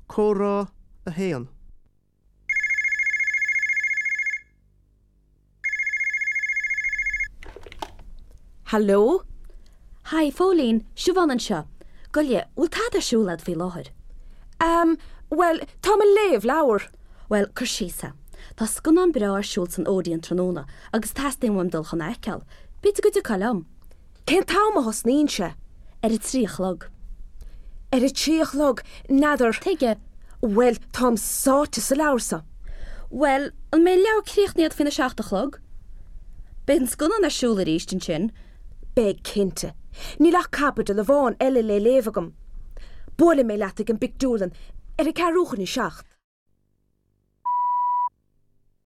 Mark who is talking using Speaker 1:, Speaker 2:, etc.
Speaker 1: Córá a héan.
Speaker 2: Hello?
Speaker 3: Hai, Fólín, siobhanan seo. Goile, bhfuil tá siúlad fí láthir?
Speaker 2: Well, tá me léamh leabhar.
Speaker 3: Well, chur sísa. Tá scunan breá siúil san ódaí an tróna, agus tasting bham dul chun eiceal. Bíte go de calam.
Speaker 2: Cén tá a hosnín se?
Speaker 3: Ar i tríochlog.
Speaker 2: Ar a tríochlog, nadidir.
Speaker 3: Teige.
Speaker 2: Well, tám sáte sa leabharsa.
Speaker 3: Well, an mé leabhar críochnaíad fina 7 B'an scunan a siúla ríist an sin.
Speaker 2: Beg cinnte. Ní lech cabad le bháin eile le léamhagam. Bóla mé leat ag an bicdúlan ar a carúchan i 7.